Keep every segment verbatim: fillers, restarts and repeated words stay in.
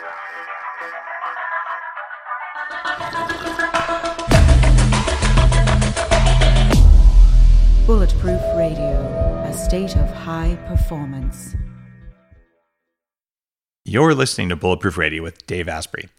Bulletproof Radio, a state of high performance. You're listening to Bulletproof Radio with Dave Asprey.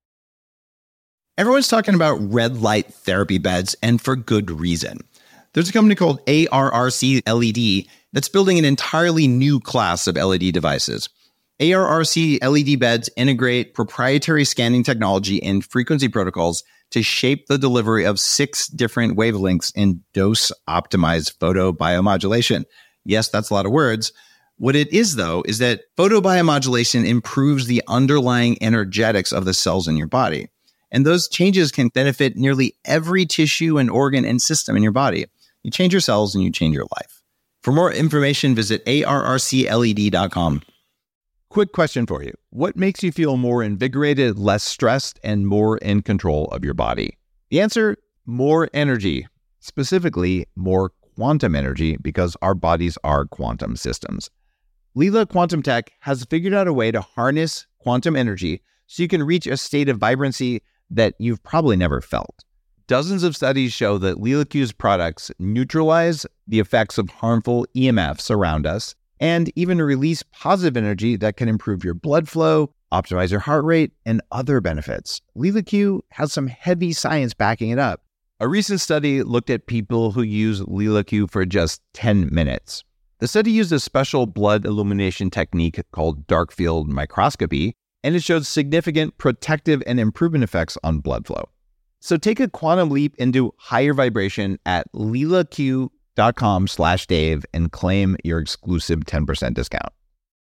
Everyone's talking about red light therapy beds, and for good reason. There's a company called A R R C L E D that's building an entirely new class of L E D devices. A R R C L E D beds integrate proprietary scanning technology and frequency protocols to shape the delivery of six different wavelengths in dose-optimized photobiomodulation. Yes, that's a lot of words. What it is, though, is that photobiomodulation improves the underlying energetics of the cells in your body. And those changes can benefit nearly every tissue and organ and system in your body. You change your cells and you change your life. For more information, visit A R R C L E D dot com. Quick question for you. What makes you feel more invigorated, less stressed, and more in control of your body? The answer, more energy. Specifically, more quantum energy, because our bodies are quantum systems. Leela Quantum Tech has figured out a way to harness quantum energy so you can reach a state of vibrancy that you've probably never felt. Dozens of studies show that LeelaQ's products neutralize the effects of harmful E M Fs around us and even release positive energy that can improve your blood flow, optimize your heart rate, and other benefits. LeelaQ has some heavy science backing it up. A recent study looked at people who use LeelaQ for just ten minutes. The study used a special blood illumination technique called dark field microscopy, and it showed significant protective and improvement effects on blood flow. So take a quantum leap into higher vibration at leelaq.com slash Dave and claim your exclusive ten percent discount.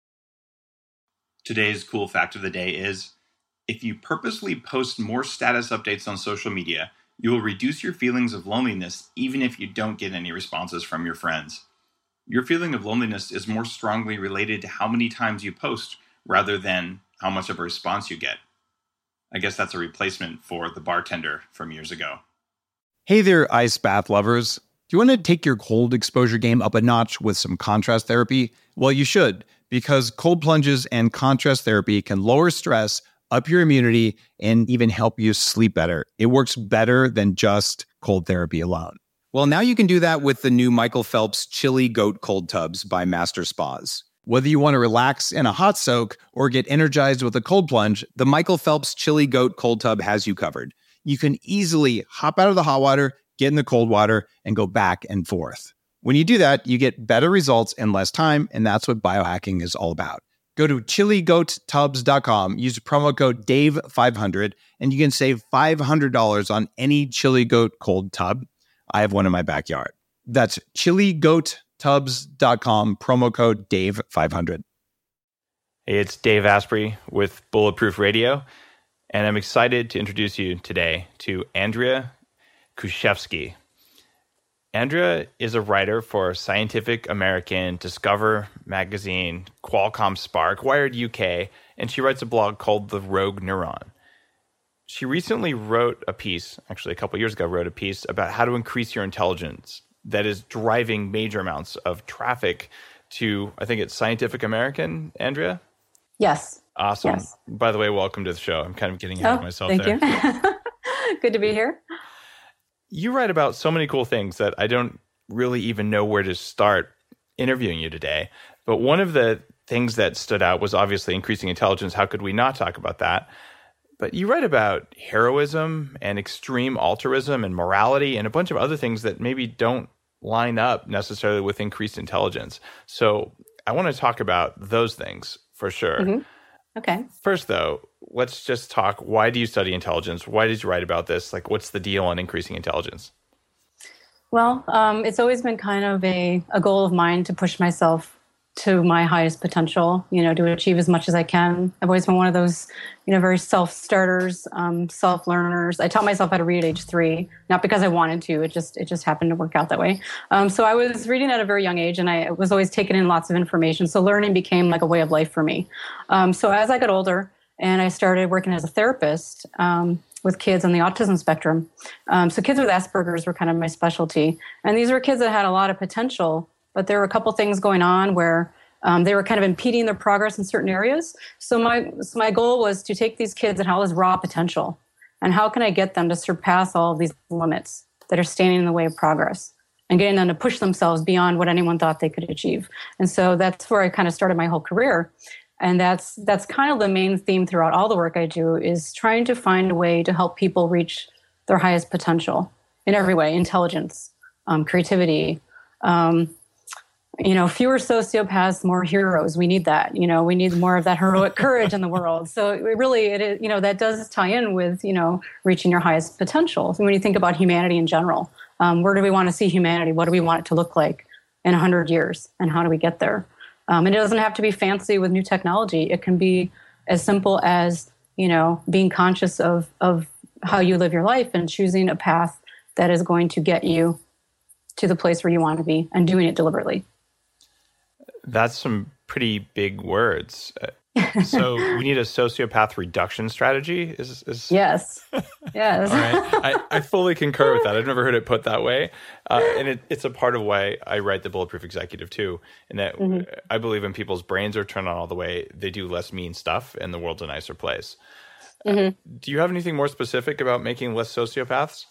Today's cool fact of the day is, if you purposely post more status updates on social media, you will reduce your feelings of loneliness even if you don't get any responses from your friends. Your feeling of loneliness is more strongly related to how many times you post rather than how much of a response you get. I guess that's a replacement for the bartender from years ago. Hey there, ice bath lovers. Do you want to take your cold exposure game up a notch with some contrast therapy? Well, you should, because cold plunges and contrast therapy can lower stress, up your immunity, and even help you sleep better. It works better than just cold therapy alone. Well, now you can do that with the new Michael Phelps Chili Goat Cold Tubs by Master Spas. Whether you want to relax in a hot soak or get energized with a cold plunge, the Michael Phelps Chili Goat Cold Tub has you covered. You can easily hop out of the hot water, get in the cold water, and go back and forth. When you do that, you get better results in less time, and that's what biohacking is all about. Go to chili goat tubs dot com, use promo code Dave five hundred, and you can save five hundred dollars on any Chili Goat cold tub. I have one in my backyard. That's chili goat tubs dot com, promo code Dave five hundred. Hey, it's Dave Asprey with Bulletproof Radio, and I'm excited to introduce you today to Andrea Kuszewski. Andrea is a writer for Scientific American, Discover Magazine, Qualcomm Spark, Wired U K, and she writes a blog called The Rogue Neuron. She recently wrote a piece, actually a couple years ago, wrote a piece about how to increase your intelligence that is driving major amounts of traffic to, I think it's Scientific American, Andrea? Yes. Awesome. Yes. By the way, welcome to the show. I'm kind of getting ahead oh, of myself thank there. Thank you. Good to be here. You write about so many cool things that I don't really even know where to start interviewing you today. But one of the things that stood out was obviously increasing intelligence. How could we not talk about that? But you write about heroism and extreme altruism and morality and a bunch of other things that maybe don't line up necessarily with increased intelligence. So I want to talk about those things for sure. Mm-hmm. Okay. First, though, let's just talk. Why do you study intelligence? Why did you write about this? Like, what's the deal on increasing intelligence? Well, um, it's always been kind of a, a goal of mine to push myself to my highest potential, you know, to achieve as much as I can. I've always been one of those, you know, very self-starters, um, self-learners. I taught myself how to read at age three, not because I wanted to. It just it just happened to work out that way. Um, so I was reading at a very young age, and I was always taking in lots of information. So learning became like a way of life for me. Um, so as I got older and I started working as a therapist um, with kids on the autism spectrum, um, so kids with Asperger's were kind of my specialty. And these were kids that had a lot of potential, but there were a couple things going on where Um, they were kind of impeding their progress in certain areas. So my so my goal was to take these kids and how is raw potential, and how can I get them to surpass all of these limits that are standing in the way of progress, and getting them to push themselves beyond what anyone thought they could achieve. And so that's where I kind of started my whole career. And that's that's kind of the main theme throughout all the work I do, is trying to find a way to help people reach their highest potential in every way: intelligence, um, creativity, um, you know, fewer sociopaths, more heroes. We need that. You know, we need more of that heroic courage in the world. So it really, it is, you know, that does tie in with, you know, reaching your highest potential. So when you think about humanity in general, um, where do we want to see humanity? What do we want it to look like in one hundred years? And how do we get there? Um, and it doesn't have to be fancy with new technology. It can be as simple as, you know, being conscious of, of how you live your life and choosing a path that is going to get you to the place where you want to be, and doing it deliberately. That's some pretty big words. So we need a sociopath reduction strategy? Is, is... Yes. Yes. All right. I, I fully concur with that. I've never heard it put that way. Uh, and it, it's a part of why I write the Bulletproof Executive too, in that mm-hmm. I believe when people's brains are turned on all the way, they do less mean stuff and the world's a nicer place. Mm-hmm. Uh, do you have anything more specific about making less sociopaths?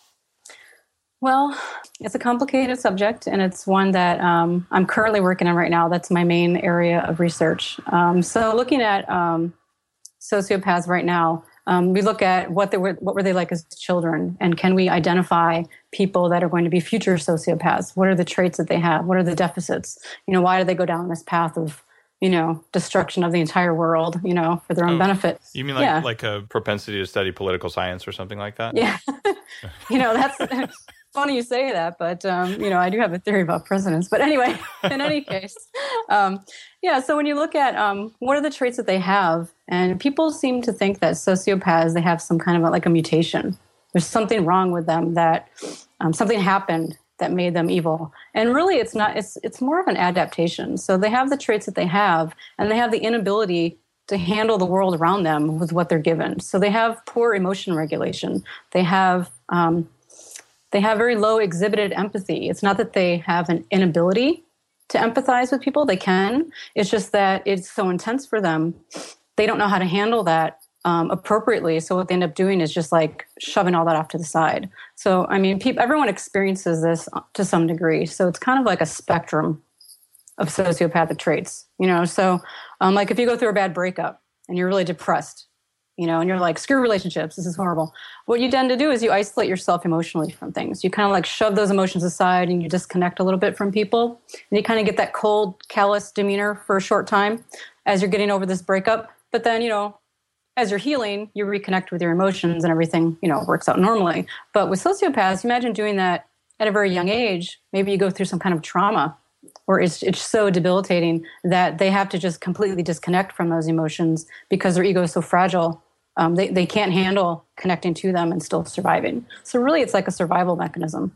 Well, it's a complicated subject, and it's one that um, I'm currently working on right now. That's my main area of research. Um, so looking at um, sociopaths right now, um, we look at what they were, what were they like as children, and can we identify people that are going to be future sociopaths? What are the traits that they have? What are the deficits? You know, why do they go down this path of, you know, destruction of the entire world, you know, for their own oh, benefit? You mean like, yeah. like a propensity to study political science or something like that? Yeah. You know, that's... Funny you say that, but, um, you know, I do have a theory about presidents. But anyway, in any case, um, yeah, so when you look at um, what are the traits that they have, and people seem to think that sociopaths, they have some kind of a, like a mutation. There's something wrong with them, that um, something happened that made them evil. And really, it's not, it's it's more of an adaptation. So they have the traits that they have, and they have the inability to handle the world around them with what they're given. So they have poor emotion regulation. They have... Um, They have very low exhibited empathy. It's not that they have an inability to empathize with people. They can. It's just that it's so intense for them. They don't know how to handle that um, appropriately. So what they end up doing is just like shoving all that off to the side. So, I mean, people, everyone experiences this to some degree. So it's kind of like a spectrum of sociopathic traits, you know? So um, like if you go through a bad breakup and you're really depressed, you know, and you're like, screw relationships, this is horrible. What you tend to do is you isolate yourself emotionally from things. You kind of like shove those emotions aside and you disconnect a little bit from people. And you kind of get that cold, callous demeanor for a short time as you're getting over this breakup. But then, you know, as you're healing, you reconnect with your emotions and everything, you know, works out normally. But with sociopaths, imagine doing that at a very young age. Maybe you go through some kind of trauma, or it's it's so debilitating that they have to just completely disconnect from those emotions because their ego is so fragile. Um, they, they can't handle connecting to them and still surviving. So really, it's like a survival mechanism.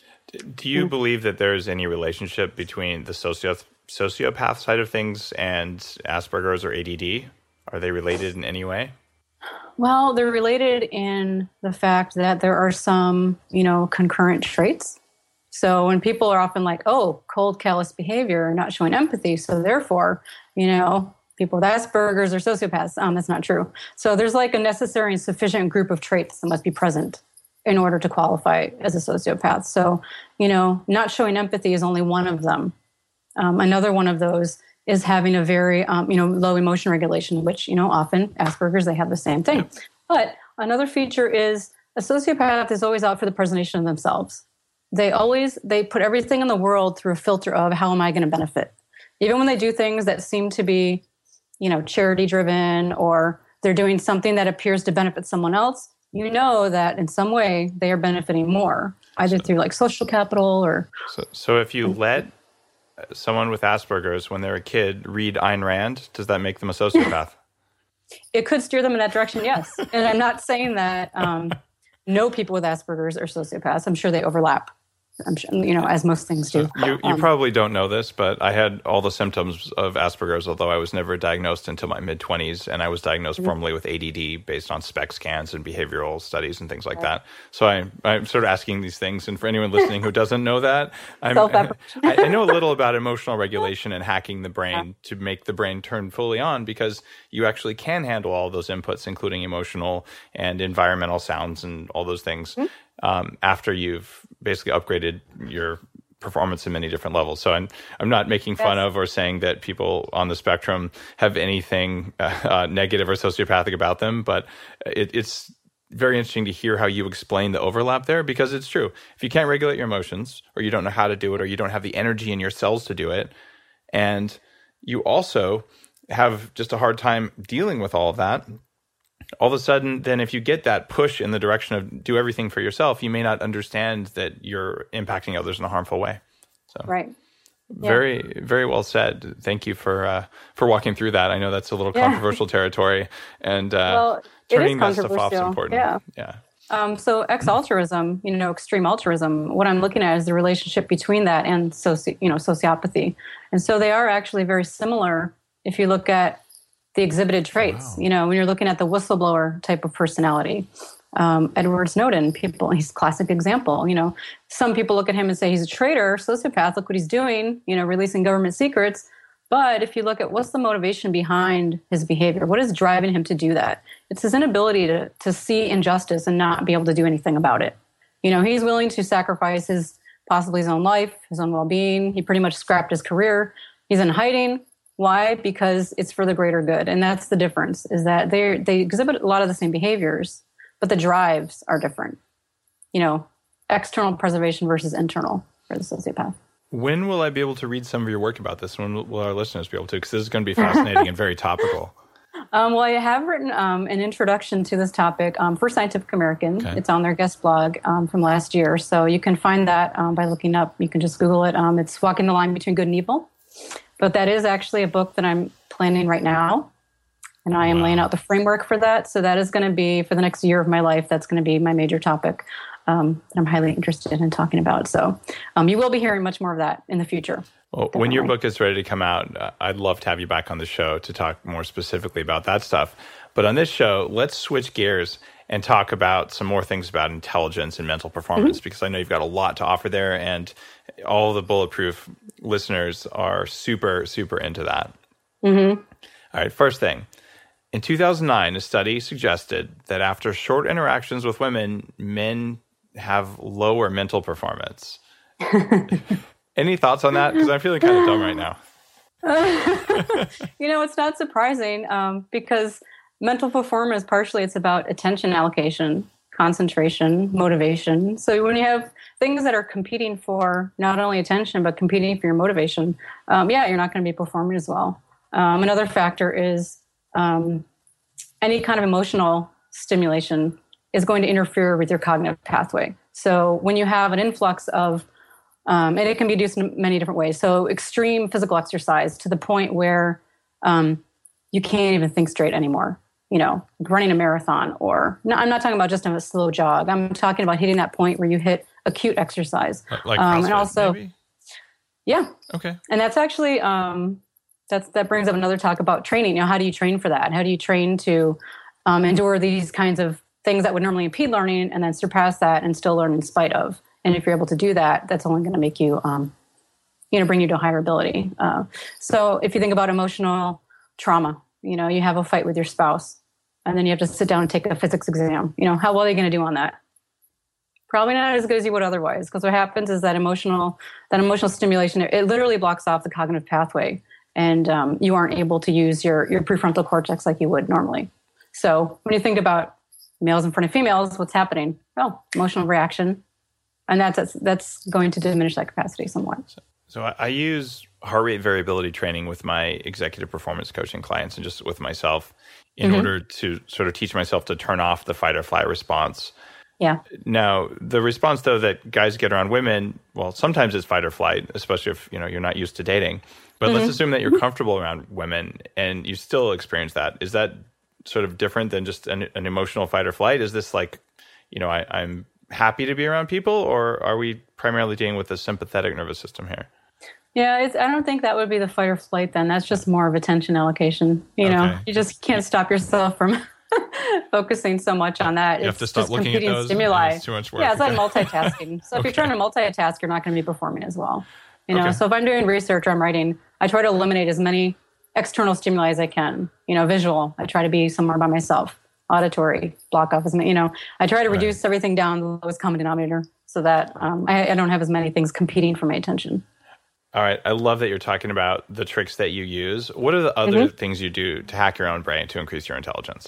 Do you mm-hmm. believe that there's any relationship between the socio- sociopath side of things and Asperger's or A D D? Are they related in any way? Well, they're related in the fact that there are some, you know, concurrent traits. So when people are often like, oh, cold, callous behavior, not showing empathy, so therefore, you know, people with Asperger's are sociopaths. Um, that's not true. So there's like a necessary and sufficient group of traits that must be present in order to qualify as a sociopath. So, you know, not showing empathy is only one of them. Um, another one of those is having a very, um, you know, low emotion regulation, which, you know, often Asperger's, they have the same thing. But another feature is a sociopath is always out for the preservation of themselves. They always, they put everything in the world through a filter of how am I going to benefit? Even when they do things that seem to be, you know, charity driven, or they're doing something that appears to benefit someone else, you know that in some way they are benefiting more, either through like social capital or... So, so if you let someone with Asperger's when they're a kid read Ayn Rand, does that make them a sociopath? It could steer them in that direction, yes. And I'm not saying that um, no people with Asperger's are sociopaths. I'm sure they overlap. I'm sure, you know, as most things do. You, you um, probably don't know this, but I had all the symptoms of Asperger's, although I was never diagnosed until my mid-twenties, and I was diagnosed mm-hmm. formally with A D D based on SPECT scans and behavioral studies and things like right. that. So I, I'm sort of asking these things, and for anyone listening who doesn't know that, I'm, I, I know a little about emotional regulation and hacking the brain yeah. to make the brain turn fully on, because you actually can handle all those inputs, including emotional and environmental sounds and all those things. Mm-hmm. Um, after you've basically upgraded your performance in many different levels. So I'm I'm not making fun yes. of or saying that people on the spectrum have anything uh, uh, negative or sociopathic about them, but it, it's very interesting to hear how you explain the overlap there, because it's true. If you can't regulate your emotions, or you don't know how to do it, or you don't have the energy in your cells to do it, and you also have just a hard time dealing with all of that, all of a sudden, then if you get that push in the direction of do everything for yourself, you may not understand that you're impacting others in a harmful way. So, right. Yeah. Very, very well said. Thank you for uh, for walking through that. I know that's a little yeah. controversial territory, and uh, well, turning that stuff off is important. Yeah. yeah. Um, so ex-altruism, you know, extreme altruism, what I'm looking at is the relationship between that and soci, you know, sociopathy. And so they are actually very similar if you look at the exhibited traits. Wow. You know, when you're looking at the whistleblower type of personality. Um, Edward Snowden, people, he's a classic example. You know, some people look at him and say he's a traitor, sociopath, look what he's doing, you know, releasing government secrets. But if you look at what's the motivation behind his behavior, what is driving him to do that? It's his inability to, to see injustice and not be able to do anything about it. You know, he's willing to sacrifice his, possibly his own life, his own well-being. He pretty much scrapped his career. He's in hiding. Why? Because it's for the greater good. And that's the difference, is that they they exhibit a lot of the same behaviors, but the drives are different. You know, external preservation versus internal for the sociopath. When will I be able to read some of your work about this? When will our listeners be able to? Because this is going to be fascinating and very topical. Um, well, I have written um, an introduction to this topic um, for Scientific American. Okay. It's on their guest blog um, from last year. So you can find that um, by looking up. You can just Google it. Um, it's Walking the Line Between Good and Evil. But that is actually a book that I'm planning right now. And I am wow. laying out the framework for that. So that is going to be, for the next year of my life, that's going to be my major topic um, that I'm highly interested in talking about. So um, you will be hearing much more of that in the future. Well, definitely. When your book is ready to come out, uh, I'd love to have you back on the show to talk more specifically about that stuff. But on this show, let's switch gears and talk about some more things about intelligence and mental performance, mm-hmm. because I know you've got a lot to offer there, and all the Bulletproof listeners are super, super into that. Mm-hmm. All right, first thing. In two thousand nine, a study suggested that after short interactions with women, men have lower mental performance. Any thoughts on that? Because I'm feeling kind of dumb right now. Uh, you know, it's not surprising um, because mental performance, partially it's about attention allocation, concentration, motivation. So when you have things that are competing for not only attention, but competing for your motivation, um, yeah, you're not going to be performing as well. Um, another factor is um, any kind of emotional stimulation is going to interfere with your cognitive pathway. So when you have an influx of Um, and it can be used in many different ways. So extreme physical exercise to the point where um, you can't even think straight anymore. You know, running a marathon, or no, I'm not talking about just a slow jog. I'm talking about hitting that point where you hit acute exercise. Like CrossFit, um, and also, maybe? Yeah. Okay. And that's actually um, that's that brings up another talk about training. You know, how do you train for that? How do you train to um, endure these kinds of things that would normally impede learning, and then surpass that and still learn in spite of? And if you're able to do that, that's only going to make you, um, you know, bring you to a higher ability. Uh, so if you think about emotional trauma, you know, you have a fight with your spouse, and then you have to sit down and take a physics exam. You know, how well are you going to do on that? Probably not as good as you would otherwise, because what happens is that emotional, that emotional stimulation, it, it literally blocks off the cognitive pathway, and um, you aren't able to use your your prefrontal cortex like you would normally. So when you think about males in front of females, what's happening? Well, emotional reaction. And that's that's going to diminish that capacity somewhat. So, so I, I use heart rate variability training with my executive performance coaching clients, and just with myself, in mm-hmm. order to sort of teach myself to turn off the fight or flight response. Yeah. Now, the response though that guys get around women, well, sometimes it's fight or flight, especially if you know you're not used to dating. But mm-hmm. let's assume that you're comfortable around women and you still experience that. Is that sort of different than just an, an emotional fight or flight? Is this like, you know, I, I'm happy to be around people, or are we primarily dealing with the sympathetic nervous system here? Yeah, it's, I don't think that would be the fight or flight then. That's just more of attention allocation. You know, Okay. you just can't stop yourself from focusing so much on that. You it's have to stop just looking at competing those. stimuli. It's too much work. Yeah, it's like Okay. multitasking. So if Okay. you're trying to multitask, you're not going to be performing as well. You know, Okay. so if I'm doing research or I'm writing, I try to eliminate as many external stimuli as I can. You know, visual, I try to be somewhere by myself. Auditory, block off as many, you know, I try to Right. reduce everything down to the lowest common denominator so that um, I, I don't have as many things competing for my attention. All right. I love that you're talking about the tricks that you use. What are the other Mm-hmm. things you do to hack your own brain to increase your intelligence?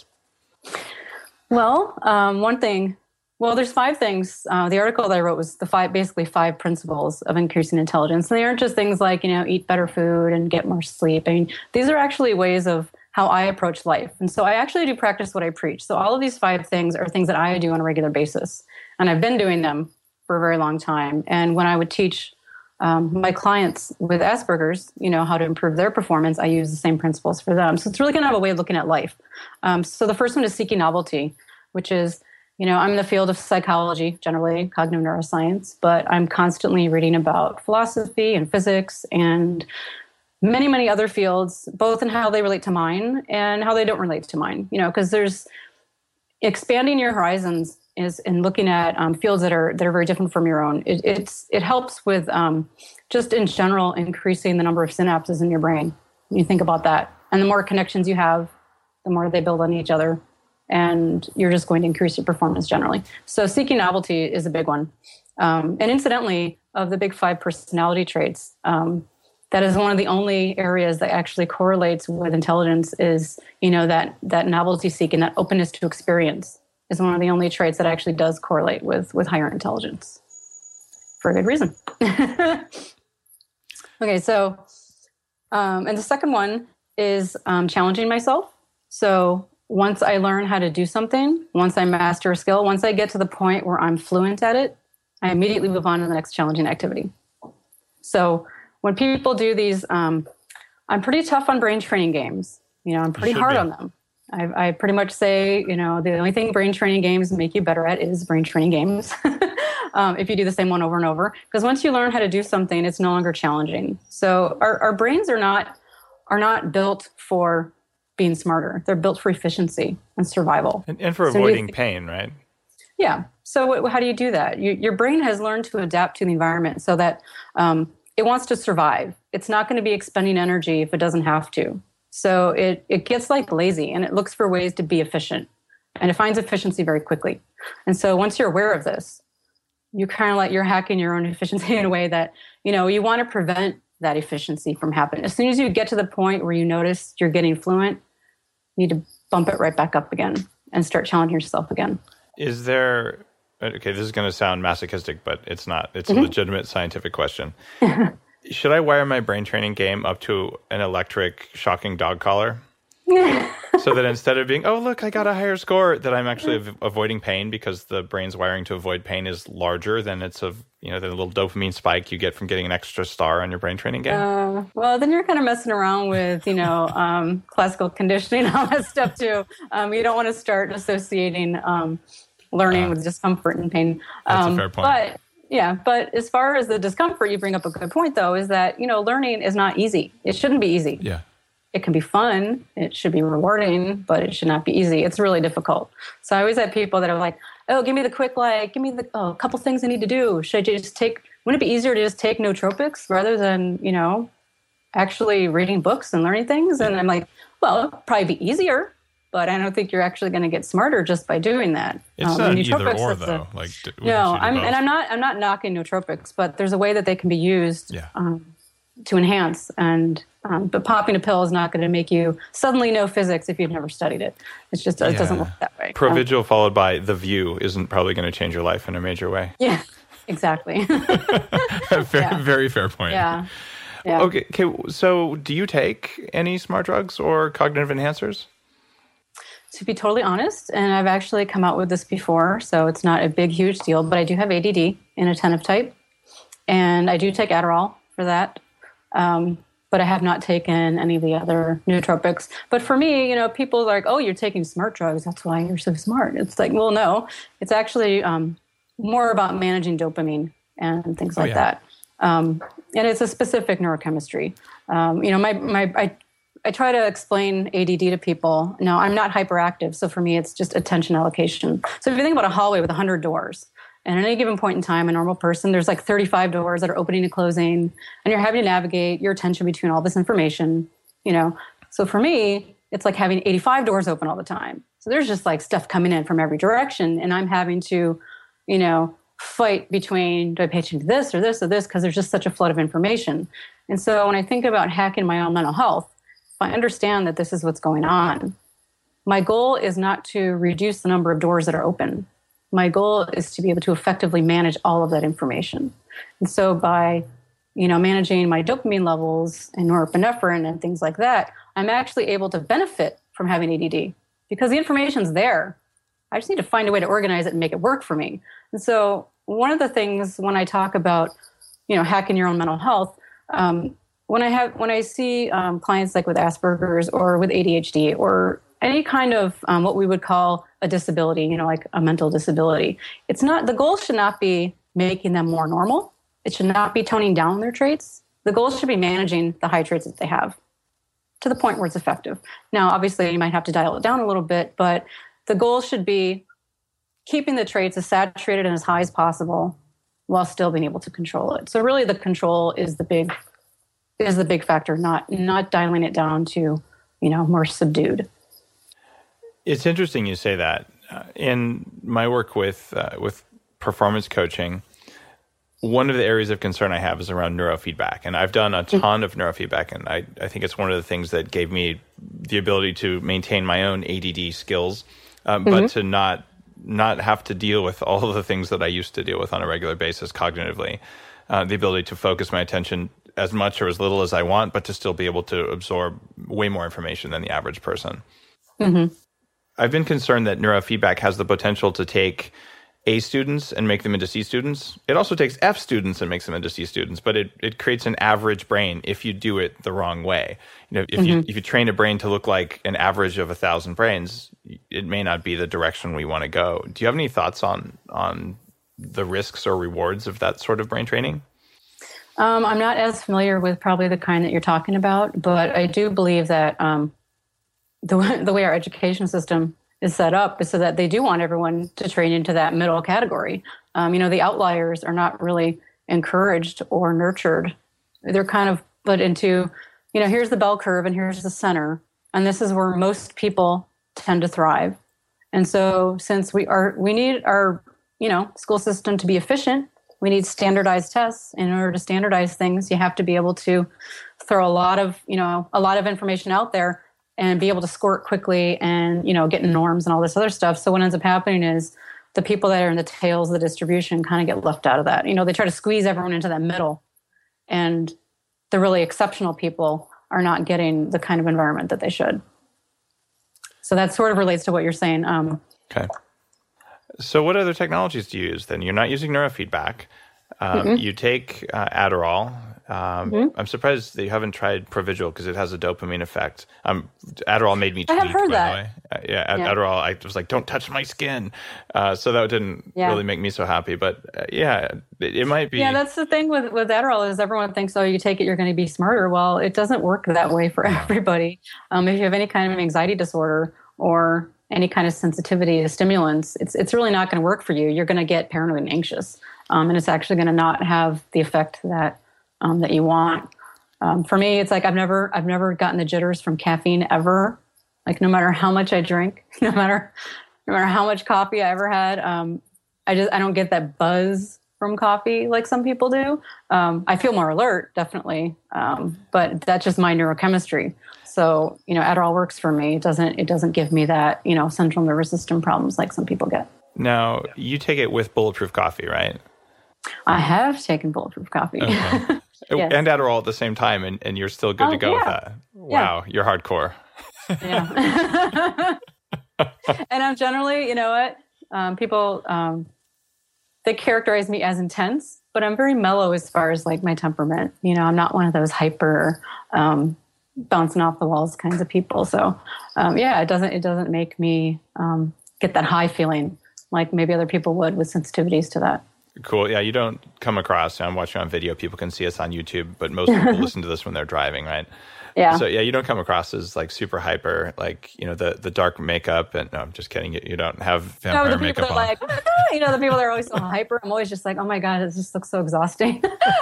Well, um, one thing, well, there's five things. Uh, the article that I wrote was the five, basically five principles of increasing intelligence. And they aren't just things like, you know, eat better food and get more sleep. I mean, these are actually ways of how I approach life. And so I actually do practice what I preach. So all of these five things are things that I do on a regular basis. And I've been doing them for a very long time. And when I would teach um, my clients with Asperger's, you know, how to improve their performance, I use the same principles for them. So it's really kind of a way of looking at life. Um, so the first one is seeking novelty, which is, you know, I'm in the field of psychology, generally cognitive neuroscience, but I'm constantly reading about philosophy and physics and many, many other fields, both in how they relate to mine and how they don't relate to mine, you know, because there's expanding your horizons is in looking at um, fields that are that are very different from your own. It, it's it helps with um, just in general increasing the number of synapses in your brain. You think about that, and the more connections you have, the more they build on each other, and you're just going to increase your performance generally. So seeking novelty is a big one. Um, and incidentally, of the big five personality traits, um, that is one of the only areas that actually correlates with intelligence. Is you know that that novelty seeking, that openness to experience, is one of the only traits that actually does correlate with with higher intelligence, for a good reason. Okay, so um, and the second one is um, challenging myself. So once I learn how to do something, once I master a skill, once I get to the point where I'm fluent at it, I immediately move on to the next challenging activity. So when people do these, um, I'm pretty tough on brain training games. You know, I'm pretty should hard be. on them. I, I pretty much say, you know, the only thing brain training games make you better at is brain training games. um, if you do the same one over and over, because once you learn how to do something, it's no longer challenging. So our, our brains are not are not built for being smarter. They're built for efficiency and survival. And, and for So you avoiding th- pain, right? Yeah. So what, how do you do that? You, your brain has learned to adapt to the environment so that um, it wants to survive. It's not going to be expending energy if it doesn't have to. So it, it gets like lazy and it looks for ways to be efficient. And it finds efficiency very quickly. And so once you're aware of this, you kind of like you're hacking your own efficiency in a way that, you know, you want to prevent that efficiency from happening. As soon as you get to the point where you notice you're getting fluent, you need to bump it right back up again and start challenging yourself again. Is there, okay, this is going to sound masochistic, but it's not. It's Mm-hmm. a legitimate scientific question. Should I wire my brain training game up to an electric shocking dog collar? So that instead of being, oh, look, I got a higher score, that I'm actually av- avoiding pain because the brain's wiring to avoid pain is larger than it's a, you know, the little dopamine spike you get from getting an extra star on your brain training game. Uh, well, then you're kind of messing around with, you know, um, classical conditioning, all that stuff too. Um, you don't want to start associating um, learning Uh, with discomfort and pain. that's a Um, fair point. But yeah, but as far as the discomfort, you bring up a good point though, is that, you know, learning is not easy. It shouldn't be easy. yeah. It can be fun. It should be rewarding, but it should not be easy. It's really difficult. So I always have people that are like, oh, give me the quick, like, give me the oh, couple things I need to do. Should I just take, wouldn't it be easier to just take nootropics rather than, you know, actually reading books and learning things? And I'm like, well, it'll probably be easier, but I don't think you're actually going to get smarter just by doing that. It's Um, not an and either nootropics, or, that's a- though. Like, d- wouldn't no, you do I'm, both? and I'm not, I'm not knocking nootropics, but there's a way that they can be used Yeah. um, to enhance. And um, but popping a pill is not going to make you suddenly know physics if you've never studied it. It's just it doesn't Yeah. work that way. Um, Provigil followed by The View isn't probably going to change your life in a major way. yeah, exactly. very, Yeah. very fair point. yeah, yeah. Okay, okay. So, do you take any smart drugs or cognitive enhancers? To be totally honest, and I've actually come out with this before, so it's not a big, huge deal. But I do have A D D, inattentive type, and I do take Adderall for that. Um, but I have not taken any of the other nootropics. But for me, you know, people are like, oh, you're taking smart drugs. That's why you're so smart. It's like, well, no, it's actually um, more about managing dopamine and things Oh, like yeah. that. Um, and it's a specific neurochemistry. Um, you know, my my I, I try to explain A D D to people. No, I'm not hyperactive, so for me, it's just attention allocation. So if you think about a hallway with one hundred doors, and at any given point in time, a normal person, there's like thirty-five doors that are opening and closing, and you're having to navigate your attention between all this information. You know, so for me, it's like having eighty-five doors open all the time. So there's just like stuff coming in from every direction, and I'm having to, you know, fight between, do I pay attention to this or this or this, because there's just such a flood of information. And so when I think about hacking my own mental health, if I understand that this is what's going on, my goal is not to reduce the number of doors that are open. My goal is to be able to effectively manage all of that information. And so by, you know, managing my dopamine levels and norepinephrine and things like that, I'm actually able to benefit from having A D D because the information's there. I just need to find a way to organize it and make it work for me. And so one of the things when I talk about, you know, hacking your own mental health, um, when I have when I see um, clients like with Asperger's or with A D H D or any kind of um, what we would call a disability, you know, like a mental disability, it's not the goal should not be making them more normal. It should not be toning down their traits. The goal should be managing the high traits that they have to the point where it's effective. Now, obviously, you might have to dial it down a little bit, but the goal should be keeping the traits as saturated and as high as possible while still being able to control it. So really the control is the big is the big factor, not not dialing it down to, you know, more subdued. It's interesting you say that. Uh, in my work with uh, with performance coaching, one of the areas of concern I have is around neurofeedback. And I've done a ton of neurofeedback, and I, I think it's one of the things that gave me the ability to maintain my own A D D skills, um, mm-hmm. but to not not have to deal with all of the things that I used to deal with on a regular basis cognitively. Uh, the ability to focus my attention as much or as little as I want, but to still be able to absorb way more information than the average person. Mm-hmm. I've been concerned that neurofeedback has the potential to take A students and make them into C students. It also takes F students and makes them into C students, but it, it creates an average brain if you do it the wrong way. You know, if mm-hmm. you if you train a brain to look like an average of a thousand brains, it may not be the direction we want to go. Do you have any thoughts on on the risks or rewards of that sort of brain training? Um, I'm not as familiar with probably the kind that you're talking about, but I do believe that um, the the way our education system is set up is so that they do want everyone to train into that middle category. Um, you know, the outliers are not really encouraged or nurtured. They're kind of put into, you know, here's the bell curve and here's the center, and this is where most people tend to thrive. And so since we are, we need our, you know, school system to be efficient, we need standardized tests. In order to standardize things, you have to be able to throw a lot of, you know, a lot of information out there and be able to score it quickly and, you know, get norms and all this other stuff. So what ends up happening is the people that are in the tails of the distribution kind of get left out of that. You know, they try to squeeze everyone into that middle, and the really exceptional people are not getting the kind of environment that they should. So that sort of relates to what you're saying. Um, okay. So what other technologies do you use then? You're not using neurofeedback. Um, mm-hmm. You take uh, Adderall. Um, mm-hmm. I'm surprised that you haven't tried Provigil because it has a dopamine effect. Um, Adderall made me tweak, I have heard by that. the way. Uh, yeah, yeah, Adderall, I was like, don't touch my skin. Uh, so that didn't yeah. really make me so happy. But uh, yeah, it, it might be. Yeah, that's the thing with, with Adderall is everyone thinks, oh, you take it, you're going to be smarter. Well, it doesn't work that way for everybody. Um, if you have any kind of anxiety disorder or any kind of sensitivity to stimulants, it's it's really not going to work for you. You're going to get paranoid and anxious. Um, and it's actually going to not have the effect that um, that you want. Um, for me, it's like I've never I've never gotten the jitters from caffeine ever. Like no matter how much I drink, no matter no matter how much coffee I ever had, um, I just I don't get that buzz from coffee like some people do. Um, I feel more alert, definitely, um, but that's just my neurochemistry. So you know, Adderall works for me. It doesn't it doesn't give me that you know central nervous system problems like some people get. Now you take it with Bulletproof coffee, right? I have taken Bulletproof coffee. Okay. Yes. And Adderall at the same time, and, and you're still good oh, to go yeah. with that. Wow, yeah. You're hardcore. Yeah. And I'm generally, you know what, um, people, um, they characterize me as intense, but I'm very mellow as far as like my temperament. You know, I'm not one of those hyper, um, bouncing off the walls kinds of people. So, um, yeah, it doesn't, it doesn't make me um, get that high feeling like maybe other people would with sensitivities to that. Cool. Yeah, you don't come across, I'm watching on video, people can see us on YouTube, but most people listen to this when they're driving, right? Yeah. So yeah, you don't come across as like super hyper, like, you know, the, the dark makeup and no, I'm just kidding. You, you don't have vampire no, the people makeup are on. Like, ah, you know, the people that are always so hyper. I'm always just like, oh my God, it just looks so exhausting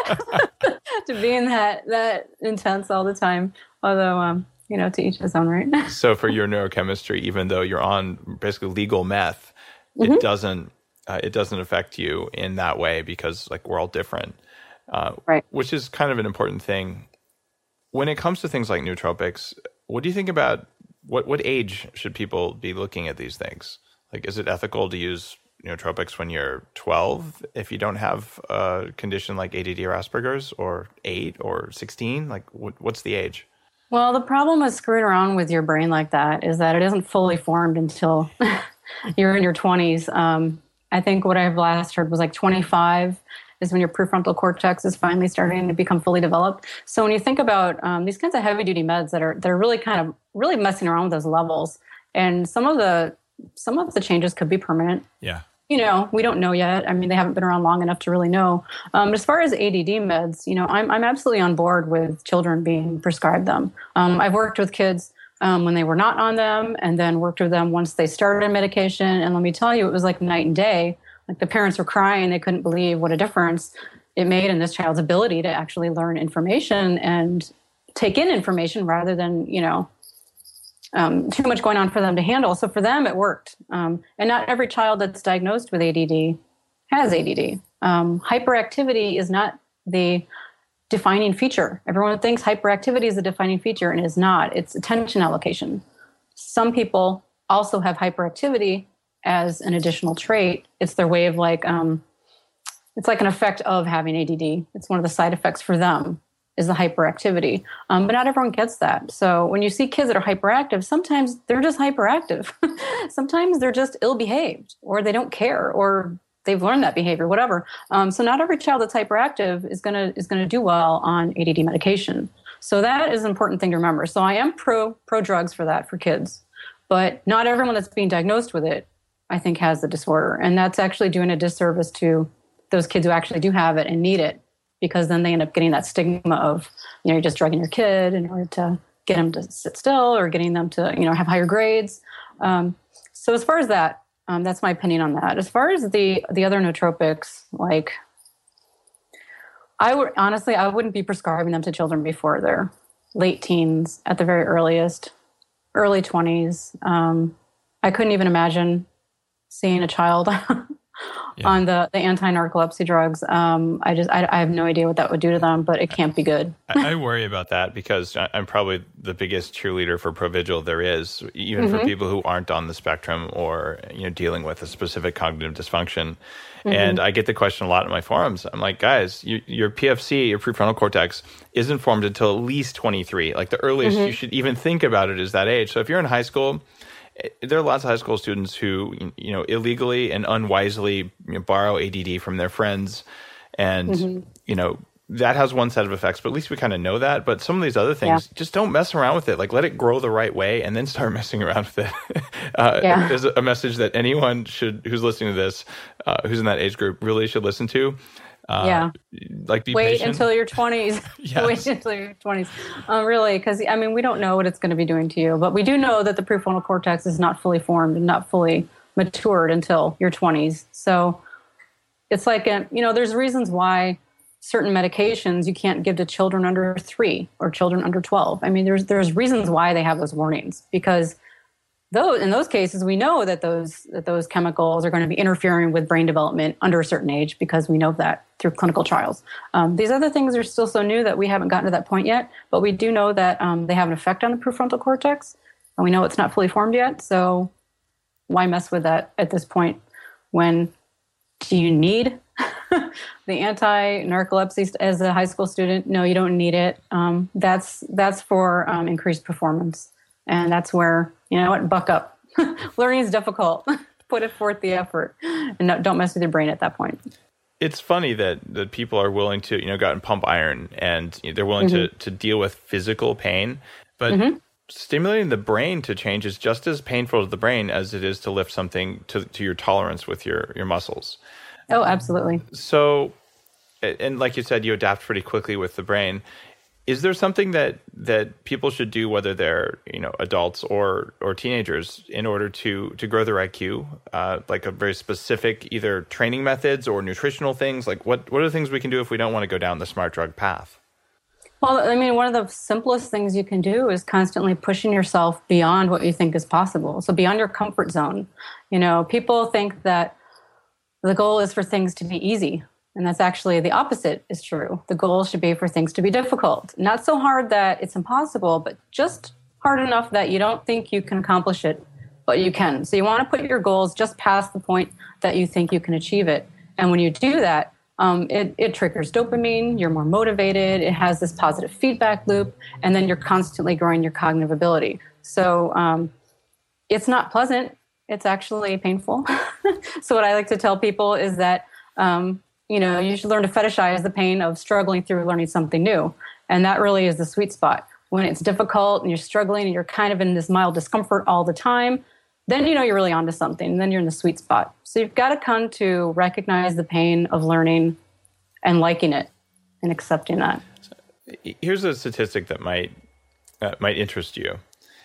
to be in that, that intense all the time. Although, um, you know, to each his own, right? So for your neurochemistry, even though you're on basically legal meth, mm-hmm. it doesn't, uh, it doesn't affect you in that way because like we're all different, uh, right. which is kind of an important thing. When it comes to things like nootropics, what do you think about what, what age should people be looking at these things? Like, is it ethical to use nootropics when you're twelve if you don't have a condition like A D D or Asperger's, or eight or sixteen? Like, what, what's the age? Well, the problem with screwing around with your brain like that is that it isn't fully formed until you're in your twenties. Um, I think what I've last heard was like twenty-five is when your prefrontal cortex is finally starting to become fully developed. So when you think about um, these kinds of heavy duty meds that are, they're really kind of really messing around with those levels, and some of the, some of the changes could be permanent. Yeah. You know, we don't know yet. I mean, they haven't been around long enough to really know. Um, as far as A D D meds, you know, I'm, I'm absolutely on board with children being prescribed them. Um, I've worked with kids um, when they were not on them, and then worked with them once they started medication. And let me tell you, it was like night and day. Like the parents were crying. They couldn't believe what a difference it made in this child's ability to actually learn information and take in information rather than, you know, um, too much going on for them to handle. So for them, it worked. Um, and not every child that's diagnosed with A D D has A D D. Um, hyperactivity is not the defining feature. Everyone thinks hyperactivity is the defining feature, and it is not. It's attention allocation. Some people also have hyperactivity as an additional trait. It's their way of like, um, it's like an effect of having A D D. It's one of the side effects for them is the hyperactivity. Um, but not everyone gets that. So when you see kids that are hyperactive, sometimes they're just hyperactive. Sometimes they're just ill-behaved, or they don't care, or they've learned that behavior, whatever. Um, so not every child that's hyperactive is gonna is gonna do well on A D D medication. So that is an important thing to remember. So I am pro pro drugs for that for kids, but not everyone that's being diagnosed with it, I think, has the disorder. And that's actually doing a disservice to those kids who actually do have it and need it, because then they end up getting that stigma of, you know, you're just drugging your kid in order to get them to sit still or getting them to, you know, have higher grades. Um, so as far as that, um, that's my opinion on that. As far as the the other nootropics, like, I would honestly, I wouldn't be prescribing them to children before their late teens at the very earliest, early twenties. Um, I couldn't even imagine seeing a child yeah. on the, the anti-narcolepsy drugs. Um, I just, I, I have no idea what that would do to them, but it can't be good. I, I worry about that because I'm probably the biggest cheerleader for Provigil there is, even mm-hmm. for people who aren't on the spectrum or, you know, dealing with a specific cognitive dysfunction. Mm-hmm. And I get the question a lot in my forums. I'm like, guys, you, your P F C, your prefrontal cortex, isn't formed until at least twenty-three. Like the earliest mm-hmm. you should even think about it is that age. So if you're in high school, there are lots of high school students who, you know, illegally and unwisely, you know, borrow A D D from their friends. And, mm-hmm. you know, that has one set of effects, but at least we kind of know that. But some of these other things, yeah. just don't mess around with it. Like, let it grow the right way and then start messing around with it. uh, yeah. There's a message that anyone should, who's listening to this, uh, who's in that age group, really should listen to. Uh, yeah. Like, be Wait patient. until your twenties. Yes. Wait until your twenties. Um, really, because, I mean, we don't know what it's going to be doing to you, but we do know that the prefrontal cortex is not fully formed and not fully matured until your twenties. So it's like, a, you know, there's reasons why certain medications you can't give to children under three or children under twelve. I mean, there's there's reasons why they have those warnings, because those, in those cases, we know that those that those chemicals are going to be interfering with brain development under a certain age, because we know that through clinical trials. Um, these other things are still so new that we haven't gotten to that point yet, but we do know that um, they have an effect on the prefrontal cortex, and we know it's not fully formed yet. So why mess with that at this point? When do you need the anti-narcolepsy as a high school student? No, you don't need it. Um, that's that's for um, increased performance. And that's where, you know what, buck up. Learning is difficult. Put it forth the effort. And no, don't mess with your brain at that point. It's funny that, that people are willing to, you know, go out and pump iron, and you know, they're willing mm-hmm. to, to deal with physical pain. But mm-hmm. stimulating the brain to change is just as painful to the brain as it is to lift something to, to your tolerance with your, your muscles. Oh, absolutely. So, and like you said, you adapt pretty quickly with the brain. Is there something that, that people should do, whether they're, you know, adults or or teenagers, in order to to grow their I Q? Uh, like a very specific either training methods or nutritional things? Like what, what are the things we can do if we don't want to go down the smart drug path? Well, I mean, one of the simplest things you can do is constantly pushing yourself beyond what you think is possible. So beyond your comfort zone. You know, people think that the goal is for things to be easy. And that's actually the opposite is true. The goal should be for things to be difficult. Not so hard that it's impossible, but just hard enough that you don't think you can accomplish it, but you can. So you want to put your goals just past the point that you think you can achieve it. And when you do that, um, it, it triggers dopamine, you're more motivated, it has this positive feedback loop, and then you're constantly growing your cognitive ability. So um, it's not pleasant. It's actually painful. So what I like to tell people is that um, you know, you should learn to fetishize the pain of struggling through learning something new. And that really is the sweet spot. When it's difficult and you're struggling and you're kind of in this mild discomfort all the time, then you know you're really onto something. And then you're in the sweet spot. So you've got to come to recognize the pain of learning and liking it and accepting that. Here's a statistic that might uh, might interest you.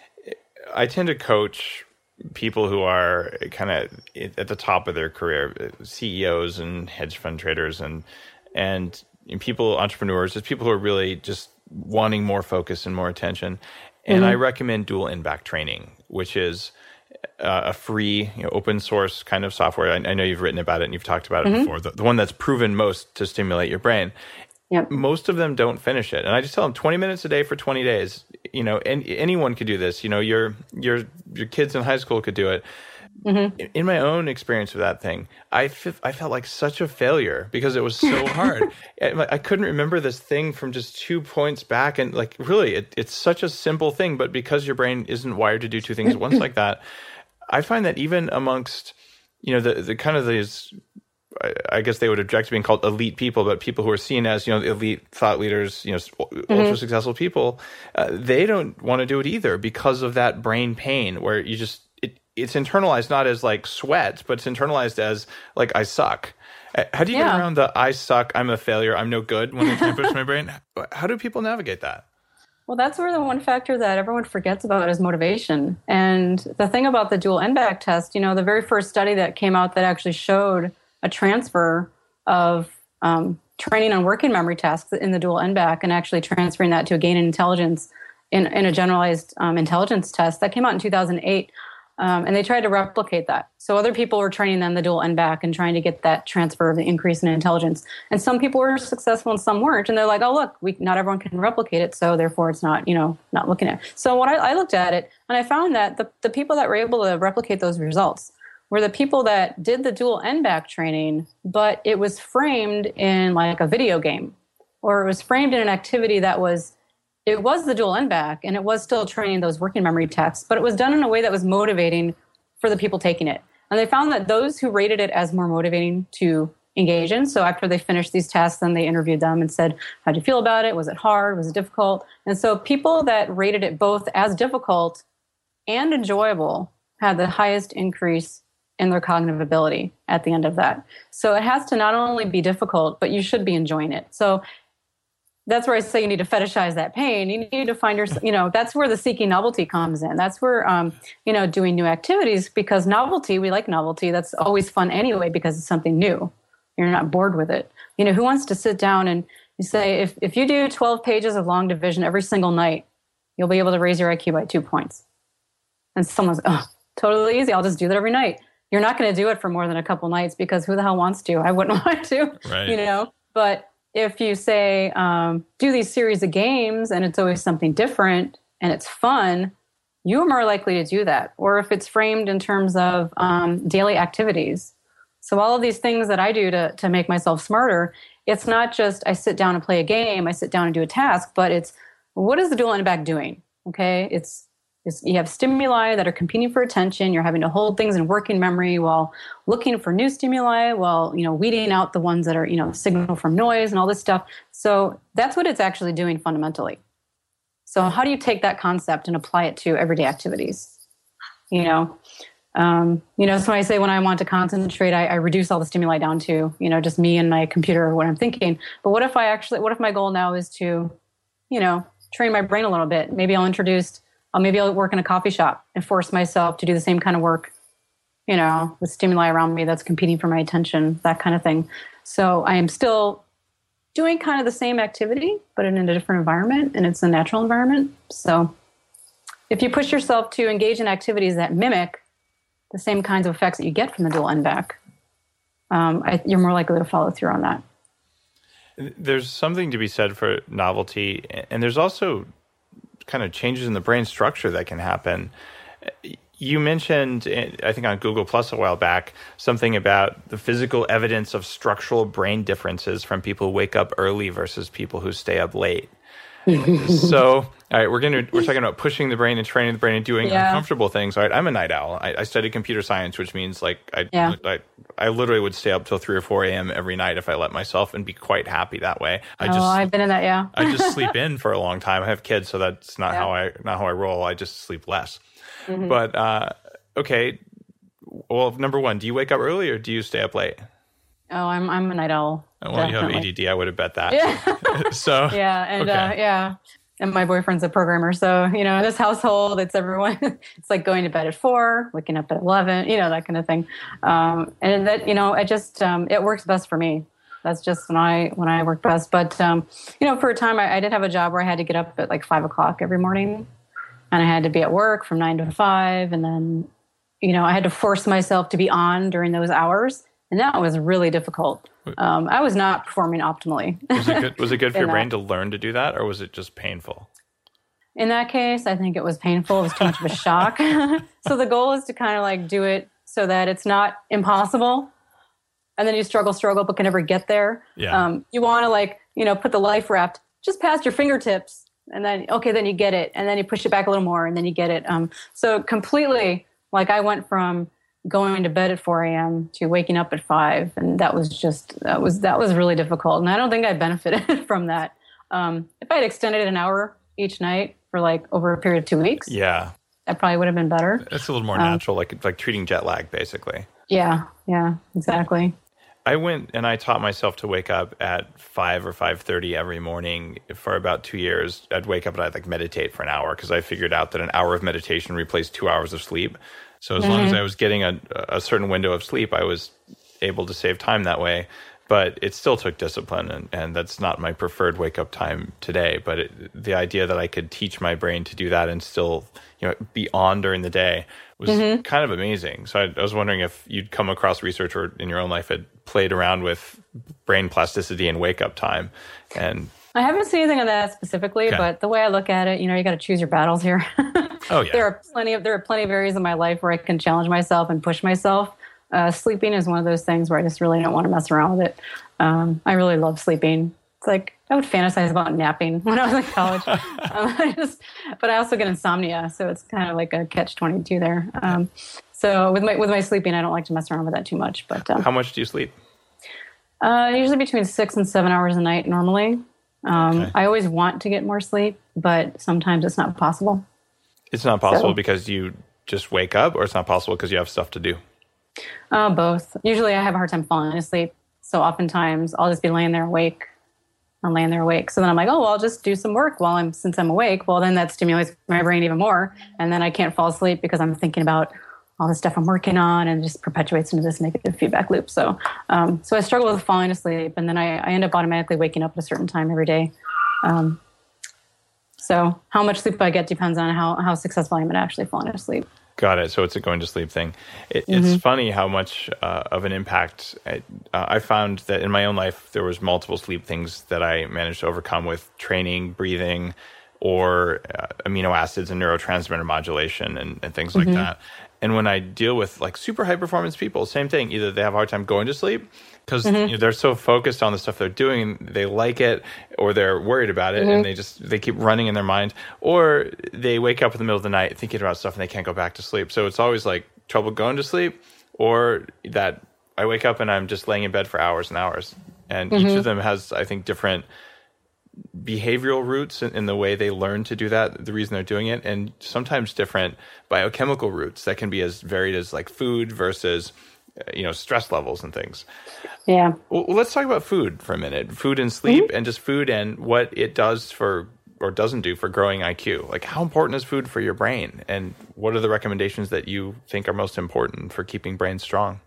I tend to coach people who are kind of at the top of their career, C E Os and hedge fund traders and and people, entrepreneurs, just people who are really just wanting more focus and more attention. And mm-hmm. I recommend Dual N-back training, which is uh, a free, you know, open source kind of software. I, I know you've written about it and you've talked about it mm-hmm. before. The, the one that's proven most to stimulate your brain. Yep. Most of them don't finish it. And I just tell them twenty minutes a day for twenty days. You know, and anyone could do this. You know, your your your kids in high school could do it. Mm-hmm. In my own experience with that thing, I, f- I felt like such a failure because it was so hard. I couldn't remember this thing from just two points back. And like, really, it, it's such a simple thing. But because your brain isn't wired to do two things at once like that, I find that even amongst, you know, the, the kind of these, I guess they would object to being called elite people, but people who are seen as, you know, elite thought leaders, you know, mm-hmm. ultra successful people, uh, they don't want to do it either because of that brain pain where you just, it, it's internalized not as like sweat, but it's internalized as like, I suck. How do you yeah. get around the I suck, I'm a failure, I'm no good when I try to push my brain? How do people navigate that? Well, that's where the one factor that everyone forgets about is motivation. And the thing about the dual N-back test, you know, the very first study that came out that actually showed a transfer of um, training on working memory tasks in the dual N-back and actually transferring that to a gain in intelligence in, in a generalized um, intelligence test. That came out in two thousand eight, um, and they tried to replicate that. So other people were training them the dual N-back and trying to get that transfer of the increase in intelligence. And some people were successful and some weren't. And they're like, oh, look, we, not everyone can replicate it, so therefore it's not, you know, not looking at it. So when I, I looked at it, and I found that the, the people that were able to replicate those results were the people that did the dual N-back training, but it was framed in like a video game, or it was framed in an activity that was, it was the dual N-back, and it was still training those working memory tasks, but it was done in a way that was motivating for the people taking it. And they found that those who rated it as more motivating to engage in, so after they finished these tasks, then they interviewed them and said, how'd you feel about it? Was it hard? Was it difficult? And so people that rated it both as difficult and enjoyable had the highest increase in their cognitive ability at the end of that. So it has to not only be difficult, but you should be enjoying it. So that's where I say you need to fetishize that pain. You need to find your, you know, that's where the seeking novelty comes in. That's where, um, you know, doing new activities, because novelty, we like novelty. That's always fun anyway, because it's something new. You're not bored with it. You know, who wants to sit down and you say, if, if you do twelve pages of long division every single night, you'll be able to raise your I Q by two points. And someone's, oh, totally easy. I'll just do that every night. You're not going to do it for more than a couple nights, because who the hell wants to? I wouldn't want to, right. You know, but if you say, um, do these series of games and it's always something different and it's fun, you're more likely to do that. Or if it's framed in terms of um, daily activities. So all of these things that I do to, to make myself smarter, it's not just I sit down and play a game, I sit down and do a task, but it's, what is the dual N-back doing? Okay, it's, it's you have stimuli that are competing for attention. You're having to hold things in working memory while looking for new stimuli, while, you know, weeding out the ones that are, you know, signal from noise and all this stuff. So that's what it's actually doing fundamentally. So how do you take that concept and apply it to everyday activities? You know, um, you know, so when I say when I want to concentrate, I, I reduce all the stimuli down to, you know, just me and my computer or what I'm thinking. But what if I actually, what if my goal now is to, you know, train my brain a little bit? Maybe I'll introduce, uh, maybe I'll work in a coffee shop and force myself to do the same kind of work, you know, with stimuli around me that's competing for my attention, that kind of thing. So I am still doing kind of the same activity, but in a different environment, and it's a natural environment. So if you push yourself to engage in activities that mimic the same kinds of effects that you get from the dual N V A C, um, I, you're more likely to follow through on that. There's something to be said for novelty, and there's also kind of changes in the brain structure that can happen. You mentioned, I think on Google Plus a while back, something about the physical evidence of structural brain differences from people who wake up early versus people who stay up late. So, all right, we're gonna we're talking about pushing the brain and training the brain and doing yeah. uncomfortable things. All right, I'm a night owl. I, I studied computer science, which means like I, yeah. I I literally would stay up till three or four a.m. every night if I let myself, and be quite happy that way. I oh, just I've been in that. Yeah, I just sleep in for a long time. I have kids, so that's not yeah. how I not how I roll. I just sleep less. Mm-hmm. But uh, okay, well, number one, do you wake up early or do you stay up late? Oh, I'm I'm a night owl. Oh, well, definitely. You have A D D. I would have bet that. Yeah. so yeah, and okay. uh, yeah, and my boyfriend's a programmer, so you know, in this household, it's everyone. It's like going to bed at four, waking up at eleven, you know, that kind of thing. Um, and that, you know, it just um, it works best for me. That's just when I when I work best. But um, you know, for a time, I, I did have a job where I had to get up at like five o'clock every morning, and I had to be at work from nine to five, and then, you know, I had to force myself to be on during those hours. And that was really difficult. Um, I was not performing optimally. Was it good, was it good for your that. brain to learn to do that, or was it just painful? In that case, I think it was painful. It was too much of a shock. So the goal is to kind of like do it so that it's not impossible. And then you struggle, struggle, but can never get there. Yeah. Um, you want to like, you know, put the life raft just past your fingertips. And then, okay, then you get it. And then you push it back a little more and then you get it. Um, so completely, like I went from going to bed at four a.m. to waking up at five. And that was just, that was, that was really difficult. And I don't think I benefited from that. Um, if I had extended it an hour each night for like over a period of two weeks, yeah, that probably would have been better. It's a little more um, natural, like, like treating jet lag, basically. Yeah. Yeah, exactly. I went and I taught myself to wake up at five or five thirty every morning for about two years. I'd wake up and I'd like meditate for an hour because I figured out that an hour of meditation replaced two hours of sleep. So as mm-hmm. long as I was getting a, a certain window of sleep, I was able to save time that way. But it still took discipline, and, and that's not my preferred wake-up time today. But it, the idea that I could teach my brain to do that and still, you know, be on during the day was mm-hmm. kind of amazing. So I, I was wondering if you'd come across research or in your own life had played around with brain plasticity and wake-up time. And I haven't seen anything on that specifically, okay. but the way I look at it, you know, you got to choose your battles here. Oh yeah. There are plenty of there are plenty of areas in my life where I can challenge myself and push myself. Uh, sleeping is one of those things where I just really don't want to mess around with it. Um, I really love sleeping. It's like I would fantasize about napping when I was in college. um, I just, but I also get insomnia, so it's kind of like a catch twenty-two there. Um, so with my with my sleeping, I don't like to mess around with that too much. But um, how much do you sleep? Uh, usually between six and seven hours a night normally. Um, okay. I always want to get more sleep, but sometimes it's not possible. It's not possible so, because you just wake up, or it's not possible because you have stuff to do? Uh, both. Usually I have a hard time falling asleep. So oftentimes I'll just be laying there awake. I'm laying there awake. So then I'm like, oh, well, I'll just do some work while I'm, since I'm awake. Well, then that stimulates my brain even more. And then I can't fall asleep because I'm thinking about all the stuff I'm working on, and just perpetuates into this negative feedback loop. So, um, so I struggle with falling asleep, and then I, I end up automatically waking up at a certain time every day. Um, so how much sleep I get depends on how, how successful I am at actually falling asleep. Got it. So it's a going to sleep thing. It, mm-hmm. It's funny how much uh, of an impact I, uh, I found that in my own life, there was multiple sleep things that I managed to overcome with training, breathing, or uh, amino acids and neurotransmitter modulation and, and things mm-hmm. like that. And when I deal with like super high performance people, same thing. Either they have a hard time going to sleep because mm-hmm. you know, they're so focused on the stuff they're doing and they like it, or they're worried about it mm-hmm. and they just they keep running in their mind, or they wake up in the middle of the night thinking about stuff and they can't go back to sleep. So it's always like trouble going to sleep, or that I wake up and I'm just laying in bed for hours and hours. And mm-hmm. each of them has, I think, different behavioral roots in, in the way they learn to do that, the reason they're doing it, and sometimes different biochemical roots that can be as varied as like food versus, you know, stress levels and things. Yeah. Well, let's talk about food for a minute. Food and sleep, mm-hmm. and just food and what it does for or doesn't do for growing I Q. Like, how important is food for your brain? And what are the recommendations that you think are most important for keeping brains strong?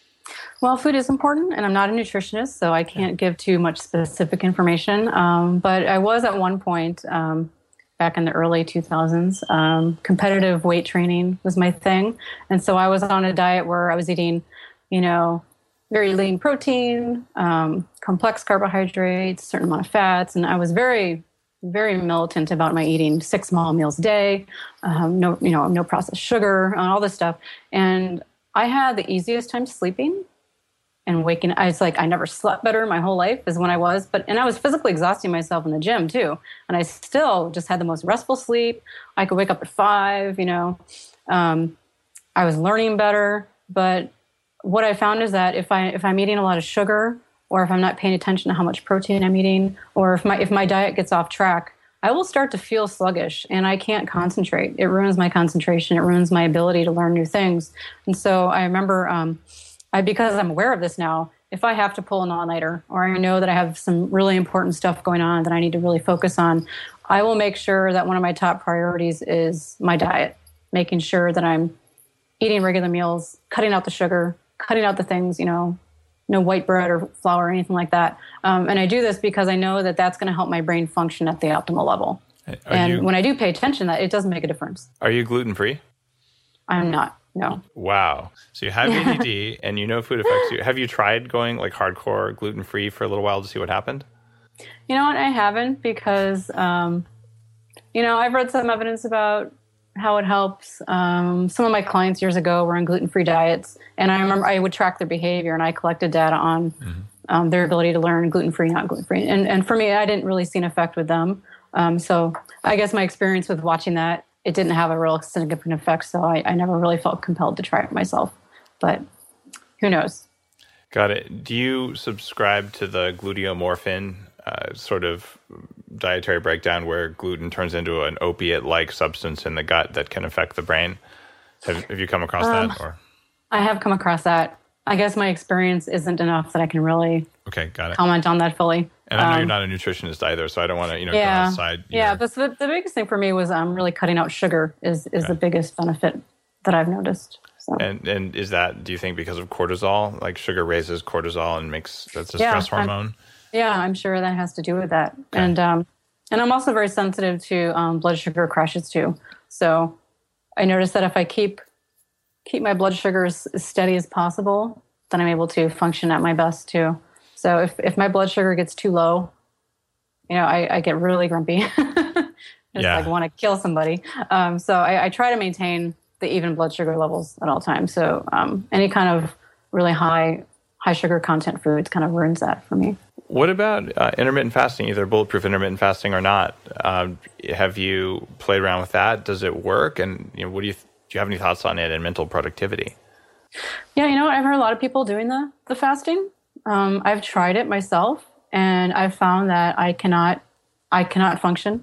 Well, food is important, and I'm not a nutritionist, so I can't give too much specific information. Um, but I was at one point, um, back in the early two thousands, um, competitive weight training was my thing. And so I was on a diet where I was eating, you know, very lean protein, um, complex carbohydrates, certain amount of fats, and I was very very militant about my eating six small meals a day, um, no, you know, no processed sugar, and all this stuff. And I had the easiest time sleeping and waking. I was like, I never slept better my whole life as when I was, but, and I was physically exhausting myself in the gym too. And I still just had the most restful sleep. I could wake up at five, you know, um, I was learning better. But what I found is that if I, if I'm eating a lot of sugar, or if I'm not paying attention to how much protein I'm eating, or if my if my diet gets off track, I will start to feel sluggish and I can't concentrate. It ruins my concentration. It ruins my ability to learn new things. And so I remember, um, I, because I'm aware of this now, if I have to pull an all-nighter, or I know that I have some really important stuff going on that I need to really focus on, I will make sure that one of my top priorities is my diet, making sure that I'm eating regular meals, cutting out the sugar, cutting out the things, you know, no white bread or flour or anything like that. Um, and I do this because I know that that's going to help my brain function at the optimal level. Are and you, when I do pay attention, that it does make a difference. Are you gluten-free? I'm not, no. Wow. So you have A D D and you know food affects you. Have you tried going like hardcore gluten-free for a little while to see what happened? You know what? I haven't because, um, you know, I've read some evidence about how it helps. Um, some of my clients years ago were on gluten-free diets, and I remember I would track their behavior, and I collected data on mm-hmm. um, their ability to learn gluten-free, not gluten-free. And and for me, I didn't really see an effect with them. Um, so I guess my experience with watching that, it didn't have a real significant effect, so I, I never really felt compelled to try it myself. But who knows? Got it. Do you subscribe to the gluteomorphin uh, sort of dietary breakdown where gluten turns into an opiate-like substance in the gut that can affect the brain? Have, have you come across um, that? Or I have come across that. I guess my experience isn't enough that I can really okay, got it. comment on that fully. And I know um, you're not a nutritionist either, so I don't want to, you know, yeah, go outside. Your... Yeah, but the, the biggest thing for me was um, really cutting out sugar is, is okay. the biggest benefit that I've noticed. So. And and is that, do you think, because of cortisol? Like sugar raises cortisol and makes, that's a yeah, stress hormone? I'm, yeah, I'm sure that has to do with that. Okay. And um, and I'm also very sensitive to um, blood sugar crashes too. So I noticed that if I keep keep my blood sugar as steady as possible, then I'm able to function at my best too. So if, if my blood sugar gets too low, you know, I, I get really grumpy. Just yeah. like want to kill somebody. Um, so I, I try to maintain the even blood sugar levels at all times. So um, any kind of really high high sugar content foods kind of ruins that for me. What about uh, intermittent fasting, either bulletproof intermittent fasting or not? Um, have you played around with that? Does it work? And you know, what do you th- do you have any thoughts on it and mental productivity? Yeah, you know what? I've heard a lot of people doing the the fasting. Um, I've tried it myself, and I've found that I cannot, I cannot function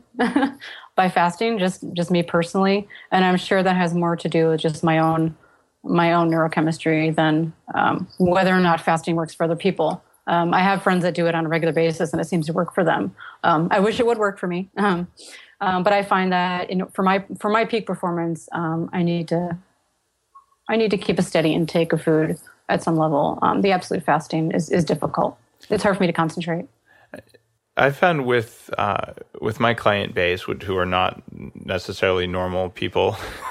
by fasting. Just, just me personally, and I'm sure that has more to do with just my own, my own neurochemistry than um, whether or not fasting works for other people. Um, I have friends that do it on a regular basis, and it seems to work for them. Um, I wish it would work for me, um, um, but I find that in, for my for my peak performance, um, I need to, I need to keep a steady intake of food at some level. Um, the absolute fasting is, is difficult. It's hard for me to concentrate. I found with uh, with my client base, who are not necessarily normal people,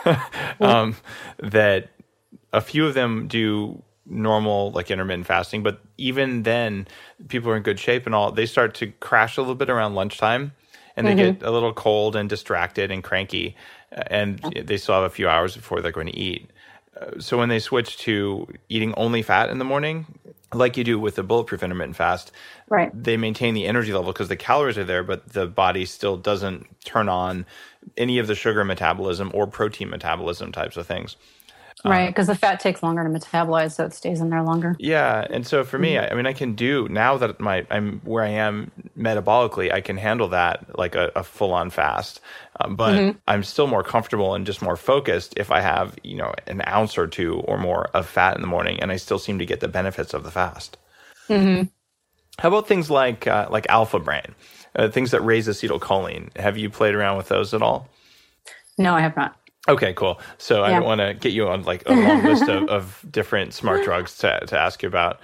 um, that a few of them do normal, like intermittent fasting, but even then, people are in good shape and all. They start to crash a little bit around lunchtime, and they mm-hmm. get a little cold and distracted and cranky, and they still have a few hours before they're going to eat. So when they switch to eating only fat in the morning, like you do with the bulletproof intermittent fast, right. they maintain the energy level because the calories are there, but the body still doesn't turn on any of the sugar metabolism or protein metabolism types of things. Right, because the fat takes longer to metabolize, so it stays in there longer. Yeah, and so for me, I, I mean, I can do now that my I'm where I am metabolically, I can handle that like a, a full on fast. Um, but mm-hmm. I'm still more comfortable and just more focused if I have you know an ounce or two or more of fat in the morning, and I still seem to get the benefits of the fast. Mm-hmm. How about things like uh, like Alpha Brain, uh, things that raise acetylcholine? Have you played around with those at all? No, I have not. Okay, cool. So yeah. I don't want to get you on like a long list of, of different smart drugs to to ask you about.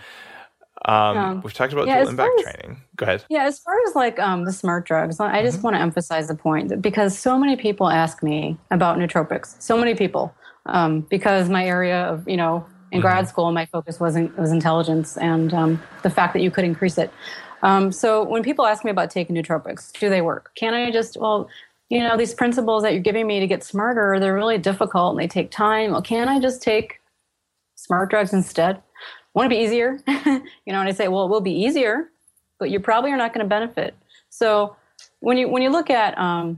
Um, um, we've talked about yeah, dual impact as, training. Go ahead. Yeah, as far as like um, the smart drugs, I just mm-hmm. want to emphasize the point that because so many people ask me about nootropics. So many people, um, because my area of you know in mm-hmm. grad school, my focus wasn't was intelligence and um, the fact that you could increase it. Um, so when people ask me about taking nootropics, do they work? Can I just well. You know, these principles that you're giving me to get smarter, they're really difficult and they take time. Well, can't I just take smart drugs instead? Want to be easier? you know, and I say, well, it will be easier, but you probably are not going to benefit. So when you when you look at um,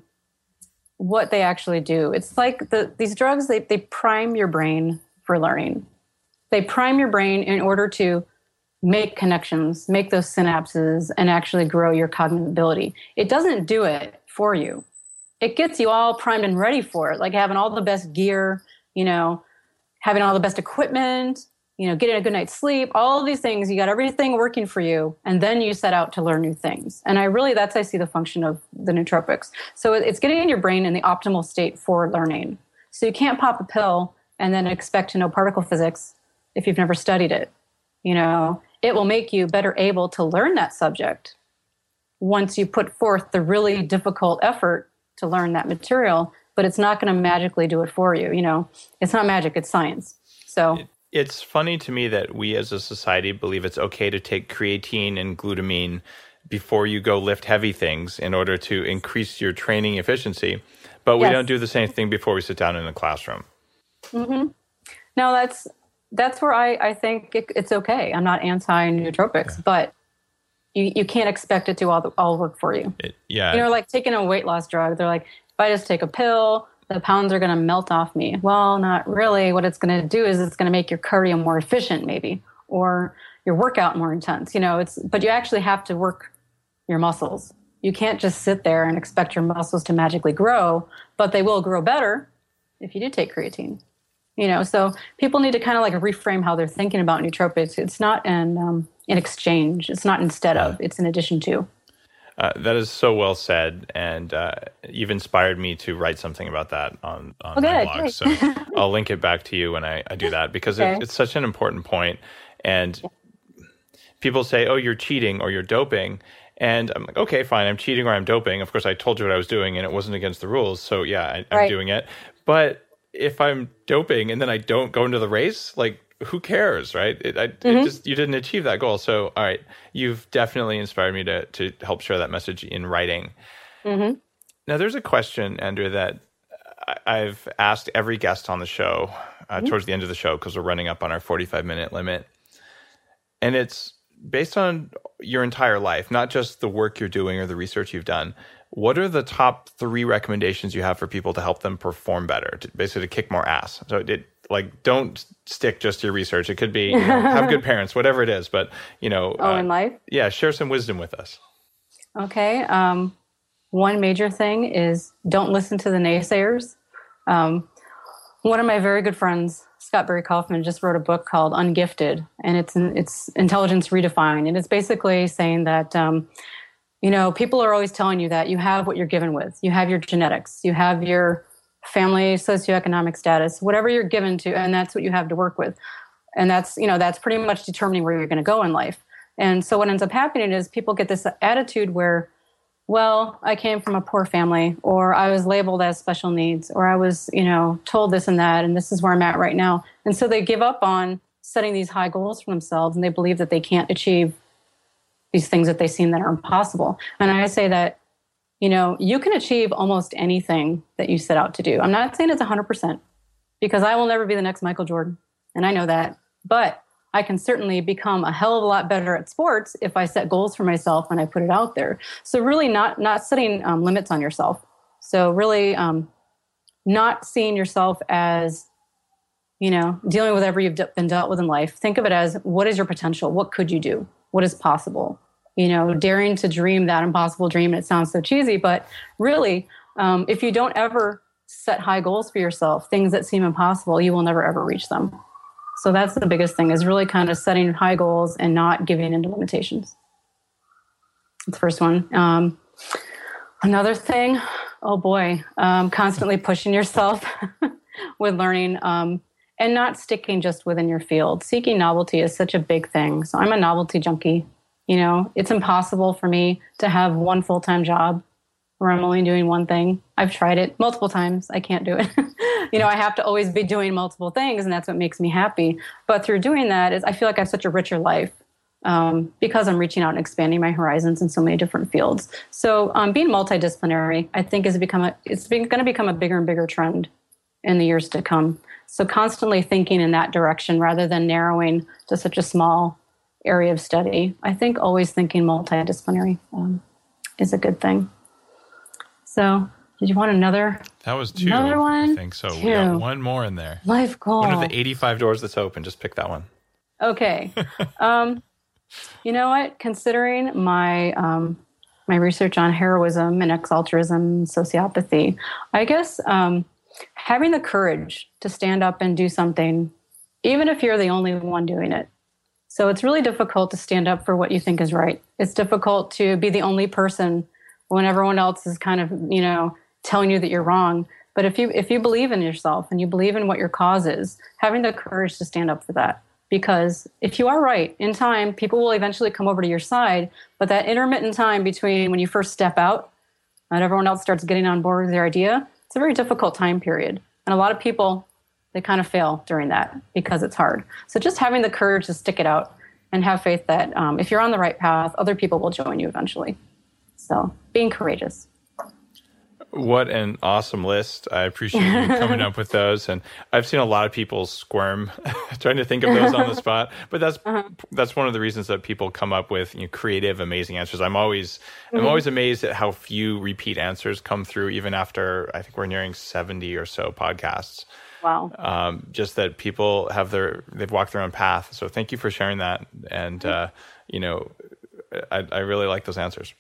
what they actually do, it's like the, these drugs, they, they prime your brain for learning. They prime your brain in order to make connections, make those synapses, and actually grow your cognitive ability. It doesn't do it for you. It gets you all primed and ready for it, like having all the best gear, you know, having all the best equipment, you know, getting a good night's sleep, all of these things. You got everything working for you, and then you set out to learn new things. And I really, that's, I see the function of the nootropics. So it's getting in your brain in the optimal state for learning. So you can't pop a pill and then expect to know particle physics if you've never studied it. You know, it will make you better able to learn that subject once you put forth the really difficult effort to learn that material, but it's not going to magically do it for you. You know, it's not magic, it's science. So it, it's funny to me that we as a society believe it's okay to take creatine and glutamine before you go lift heavy things in order to increase your training efficiency, but we yes. don't do the same thing before we sit down in a classroom. Mm-hmm. No, that's that's where I, I think it, it's okay. I'm not anti-nootropics, yeah. but You you can't expect it to all the, all work for you. It, yeah. You know, like taking a weight loss drug. They're like, if I just take a pill, the pounds are going to melt off me. Well, not really. What it's going to do is it's going to make your cardio more efficient, maybe, or your workout more intense. You know, it's but you actually have to work your muscles. You can't just sit there and expect your muscles to magically grow, but they will grow better if you do take creatine. You know, so people need to kind of like reframe how they're thinking about nootropics. It's not an um, in exchange. It's not instead of. It's in addition to. Uh, that is so well said, and uh, you've inspired me to write something about that on, on okay, my blog. So I'll link it back to you when I, I do that because okay. it, it's such an important point. And people say, oh, you're cheating or you're doping. And I'm like, okay, fine, I'm cheating or I'm doping. Of course, I told you what I was doing and it wasn't against the rules. So yeah, I, I'm right. doing it. But if I'm doping and then I don't go into the race, like, who cares, right? It, I, mm-hmm. it just you didn't achieve that goal. So, all right, you've definitely inspired me to to help share that message in writing. Mm-hmm. Now, there's a question, Andrea, that I've asked every guest on the show uh, mm-hmm. towards the end of the show because we're running up on our forty-five minute limit, and it's based on your entire life, not just the work you're doing or the research you've done. What are the top three recommendations you have for people to help them perform better, to basically to kick more ass? So it, like, don't stick just to your research. It could be, you know, have good parents, whatever it is. But, you know. Oh, uh, in life? Yeah, share some wisdom with us. Okay. Um, one major thing is don't listen to the naysayers. Um, one of my very good friends, Scott Barry Kaufman, just wrote a book called Ungifted, and it's it's intelligence redefined. And it's basically saying that, um, you know, people are always telling you that you have what you're given with. You have your genetics. You have your family, socioeconomic status, whatever you're given to, and that's what you have to work with. And that's, you know, that's pretty much determining where you're going to go in life. And so what ends up happening is people get this attitude where, well, I came from a poor family, or I was labeled as special needs, or I was, you know, told this and that, and this is where I'm at right now. And so they give up on setting these high goals for themselves, and they believe that they can't achieve these things that they seem that are impossible. And I say that, you know, you can achieve almost anything that you set out to do. I'm not saying it's one hundred percent, because I will never be the next Michael Jordan, and I know that. But I can certainly become a hell of a lot better at sports if I set goals for myself and I put it out there. So really not not setting um, limits on yourself. So really um, not seeing yourself as you know, dealing with whatever you've been dealt with in life, think of it as, what is your potential? What could you do? What is possible? You know, daring to dream that impossible dream. And it sounds so cheesy, but really, um, if you don't ever set high goals for yourself, things that seem impossible, you will never ever reach them. So that's the biggest thing, is really kind of setting high goals and not giving into limitations. That's the first one. Um, another thing, oh boy, um, constantly pushing yourself with learning um, and not sticking just within your field. Seeking novelty is such a big thing. So I'm a novelty junkie. You know, it's impossible for me to have one full-time job where I'm only doing one thing. I've tried it multiple times. I can't do it. You know, I have to always be doing multiple things, and that's what makes me happy. But through doing that, is I feel like I have such a richer life um, because I'm reaching out and expanding my horizons in so many different fields. So um, being multidisciplinary, I think, is become a, it's going to become a bigger and bigger trend in the years to come. So constantly thinking in that direction rather than narrowing to such a small area of study. I think always thinking multidisciplinary um, is a good thing. So, did you want another? That was two. Another one? I think so. Two. We got one more in there. Life goal. One of the eighty-five doors that's open. Just pick that one. Okay. um, you know what? Considering my um, my research on heroism and ex-altruism and sociopathy, I guess um, having the courage to stand up and do something, even if you're the only one doing it. So it's really difficult to stand up for what you think is right. It's difficult to be the only person when everyone else is kind of, you know, telling you that you're wrong. But if you if you believe in yourself and you believe in what your cause is, having the courage to stand up for that. Because if you are right, in time, people will eventually come over to your side. But that intermittent time between when you first step out and everyone else starts getting on board with their idea, it's a very difficult time period. And a lot of people, they kind of fail during that because it's hard. So just having the courage to stick it out and have faith that um, if you're on the right path, other people will join you eventually. So being courageous. What an awesome list. I appreciate you coming up with those. And I've seen a lot of people squirm trying to think of those on the spot. But that's uh-huh. that's one of the reasons that people come up with, you know, creative, amazing answers. I'm always mm-hmm. I'm always amazed at how few repeat answers come through, even after I think we're nearing seventy or so podcasts. Wow. Um, just that people have their they've walked their own path. So thank you for sharing that. And mm-hmm. uh, you know, I, I really like those answers.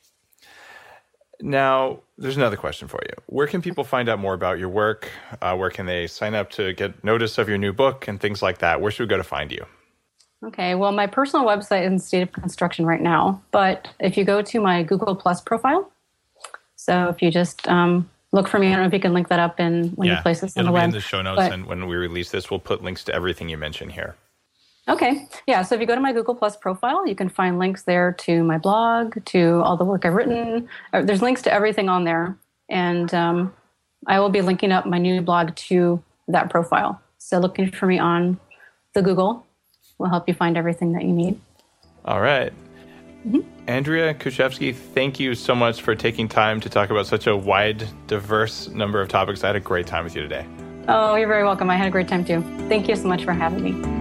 Now, there's another question for you. Where can people find out more about your work? Uh, where can they sign up to get notice of your new book and things like that? Where should we go to find you? Okay, well, my personal website is in state of construction right now. But if you go to my Google Plus profile, so if you just um, look for me, I don't know if you can link that up in when yeah, you place this on the web. web. It'll be in the show notes, but, and when we release this, we'll put links to everything you mentioned here. Okay. Yeah. So if you go to my Google Plus profile, you can find links there to my blog, to all the work I've written. There's links to everything on there. And um, I will be linking up my new blog to that profile. So looking for me on the Google will help you find everything that you need. All right. Mm-hmm. Andrea Kushevsky, thank you so much for taking time to talk about such a wide, diverse number of topics. I had a great time with you today. Oh, you're very welcome. I had a great time too. Thank you so much for having me.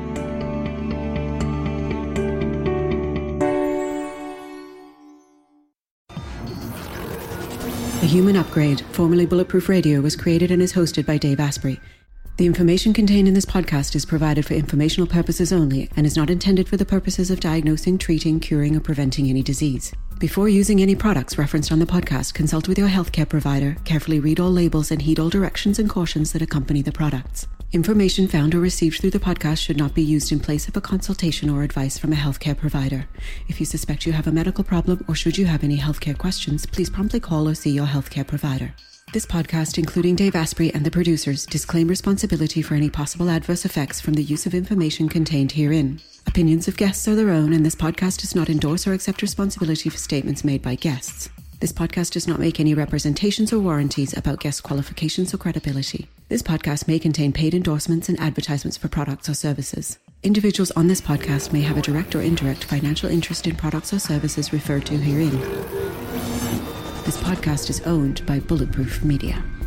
The Human Upgrade, formerly Bulletproof Radio, was created and is hosted by Dave Asprey. The information contained in this podcast is provided for informational purposes only and is not intended for the purposes of diagnosing, treating, curing, or preventing any disease. Before using any products referenced on the podcast, consult with your healthcare provider, carefully read all labels, and heed all directions and cautions that accompany the products. Information found or received through the podcast should not be used in place of a consultation or advice from a healthcare provider. If you suspect you have a medical problem or should you have any healthcare questions, please promptly call or see your healthcare provider. This podcast, including Dave Asprey and the producers, disclaim responsibility for any possible adverse effects from the use of information contained herein. Opinions of guests are their own, and this podcast does not endorse or accept responsibility for statements made by guests. This podcast does not make any representations or warranties about guest qualifications or credibility. This podcast may contain paid endorsements and advertisements for products or services. Individuals on this podcast may have a direct or indirect financial interest in products or services referred to herein. This podcast is owned by Bulletproof Media.